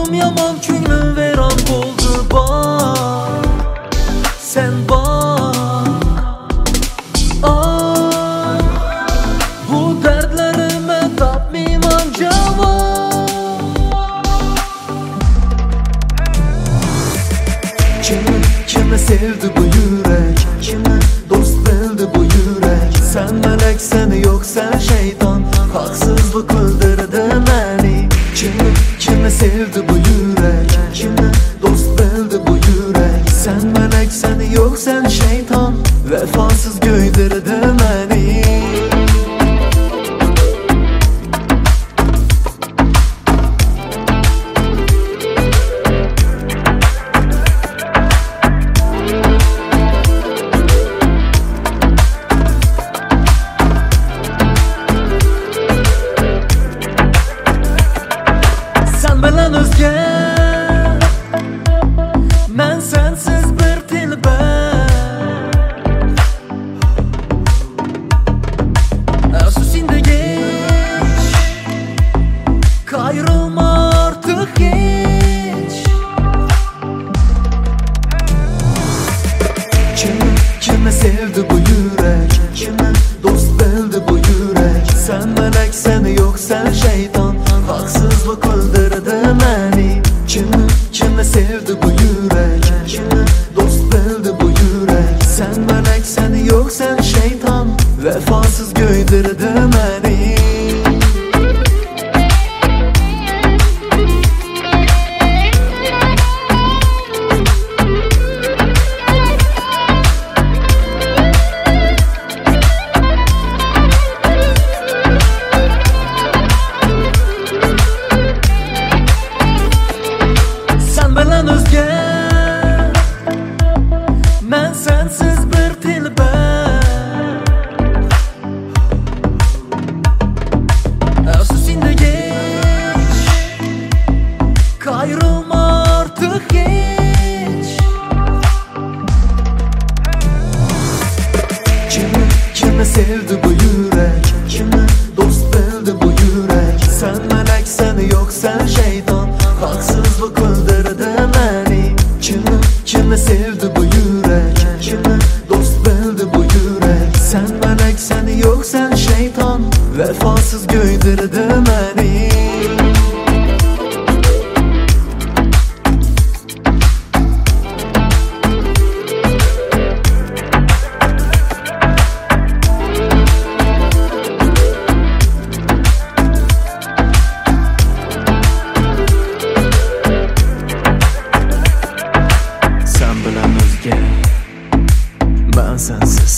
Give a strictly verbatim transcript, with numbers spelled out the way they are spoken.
Oldum yaman künglim veyron bo'ldi bak sen bak ah, bu derdlerime tapmayman cevap. Kimi, kimi sevdi bu yürek, kimi dost bildi bu yürek. Sen melek, sen yok sen şeytan, haksızlık öldürdü beni. Kimi, kimi sevdi bu yürek, kimi dost bildi bu yürek. Sen melek, sen yok sen şeytan, vefasız göydürdü beni. Bilen özge men sensiz bir tilber Asusinde geç kayrılma artık hiç. Kimi, kimi sevdi bu yürek, kimi dost bildi bu yürek. Sen melek, sen yok sen şeytan, haksızlık öldürdü beni. Kimi, kimi sevdi bu yürek, kimi dost bildi bu yürek. Sen melek, sen yok sen şeytan, vefasız göydürdü beni. Bilen özge men sensiz bir tilber Asusinde geç kayrılma artık hiç. Kimi, kimi sevdi bu yürek, kimi dost bildi bu yürek. Sen melek, sen yok sen şeytan, haksızlık öldürdü beni. Kimi, kimi sevdi bu yürek, kimi dost bildi bu yürek. Sen melek, sen yok sen şeytan, vefasız göydürdü beni. Ben sensiz